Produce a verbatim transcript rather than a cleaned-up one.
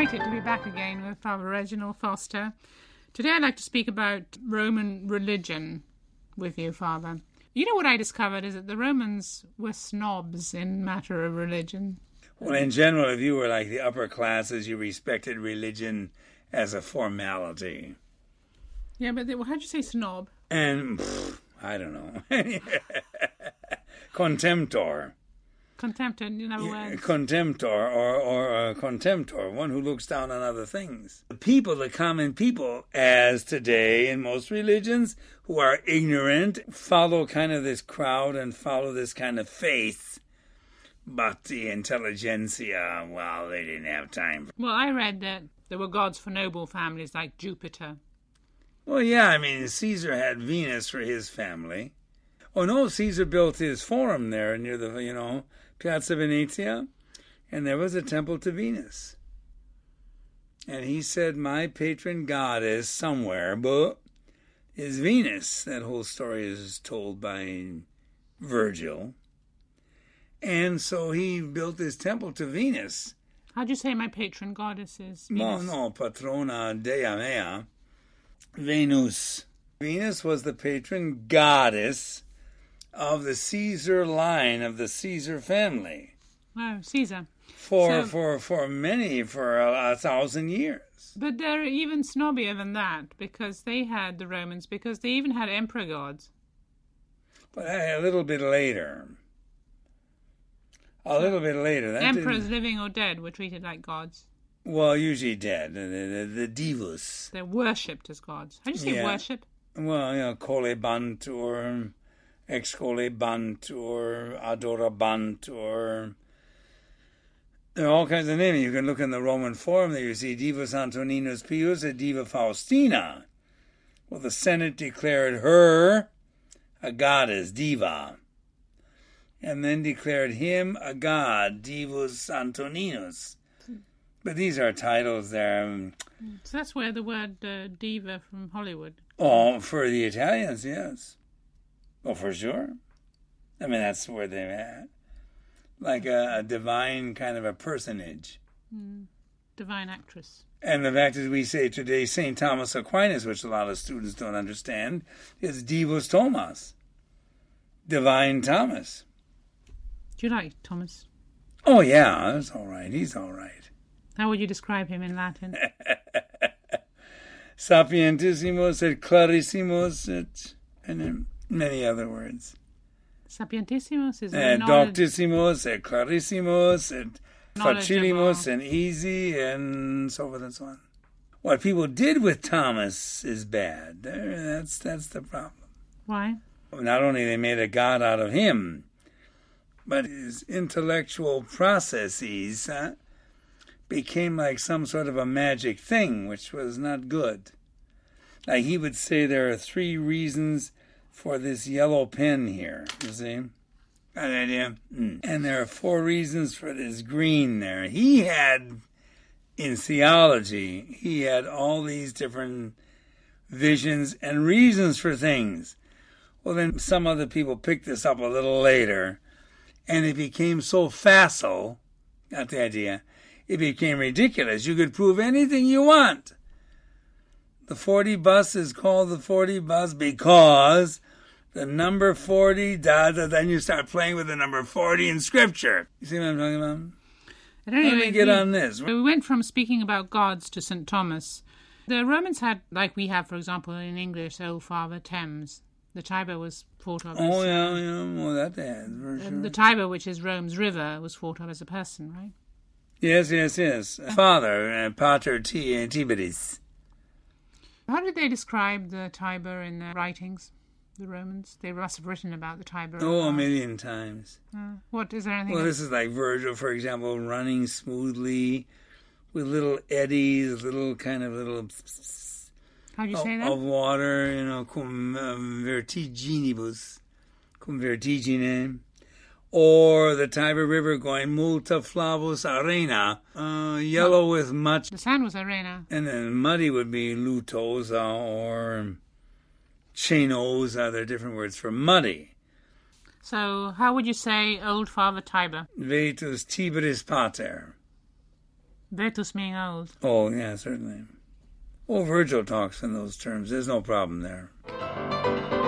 delighted to be back again with Father Reginald Foster. Today I'd like to speak about Roman religion with you, Father. You know what I discovered is that the Romans were snobs in matter of religion. Well, in general, if you were like the upper classes, you respected religion as a formality. Yeah, but they, well, how'd you say snob? And, pff, I don't know. Contemptor. Contemptor, in other words. Contemptor, or, or a contemptor, one who looks down on other things. The people, the common people, as today in most religions, who are ignorant, follow kind of this crowd and follow this kind of faith. But the intelligentsia, well, they didn't have time. Well, I read that there were gods for noble families like Jupiter. Well, yeah, I mean, Caesar had Venus for his family. Oh, no, Caesar built his forum there near the, you know, Piazza Venezia, and there was a temple to Venus. And he said, my patron goddess somewhere, but is Venus. That whole story is told by Virgil. And so he built his temple to Venus. How'd you say my patron goddess is? Venus? No, no, patrona dea mea, Venus. Venus was the patron goddess of the Caesar line, of the Caesar family. Oh, Caesar. For so, for for many, for a, a thousand years. But they're even snobbier than that, because they had, the Romans, because they even had emperor gods. But a little bit later. A little bit later. That Emperors, living or dead, were treated like gods. Well, usually dead. The, the, the divus. They're worshipped as gods. How do you say yeah. worship? Well, you know, colebant or excolebant or adorabant or... There are all kinds of names. You can look in the Roman Forum there. You see Divus Antoninus Pius and Diva Faustina. Well, the Senate declared her a goddess, Diva. And then declared him a god, Divus Antoninus. But these are titles there. So that's where the word uh, diva from Hollywood. Oh, for the Italians, yes. Oh, for sure. I mean, that's where they're at. Like a, a divine kind of a personage. Mm. Divine actress. And the fact is, we say today Saint Thomas Aquinas, which a lot of students don't understand, is Divus Thomas. Divine Thomas. Do you like Thomas? Oh, yeah, that's all right. He's all right. How would you describe him in Latin? Sapientissimus et clarissimus et, and many other words. Sapientissimus is et doctissimus et clarissimus et facilimus and easy and so forth and so on. What people did with Thomas is bad. That's that's the problem. Why? Not only they made a god out of him, but his intellectual processes huh, became like some sort of a magic thing, which was not good. Like he would say there are three reasons for this yellow pen here, you see? Got an idea? Mm. And there are four reasons for this green there. He had, in theology, he had all these different visions and reasons for things. Well, then some other people picked this up a little later, and it became so facile, got the idea, it became ridiculous. You could prove anything you want. The forty bus is called the forty bus because the number forty, da, da, then you start playing with the number forty in Scripture. You see what I'm talking about? At any Let me rate, get we, on this. We went from speaking about gods to Saint Thomas. The Romans had, like we have, for example, in English, Old Father Thames. The Tiber was thought of as... Oh, yeah, yeah, well, that they had, for sure. The Tiber, which is Rome's river, was thought of as a person, right? Yes, yes, yes. Father, uh, Pater T- uh, Tiberis. How did they describe the Tiber in their writings, the Romans? They must have written about the Tiber. Oh, a million times. Uh, what, is there anything... Well, this is like Virgil, for example, running smoothly with little eddies, little kind of little... How do you of, say that? Of water, you know, cum um, vertiginibus, cum vertigine. Or the Tiber River going multa flavus arena, uh, yellow with much. The sand was arena. And then muddy would be lutosa or chenosa. There are different words for muddy. So how would you say Old Father Tiber? Vetus Tiberis Pater. Vetus meaning old. Oh, yeah, certainly. Oh, Virgil talks in those terms. There's no problem there.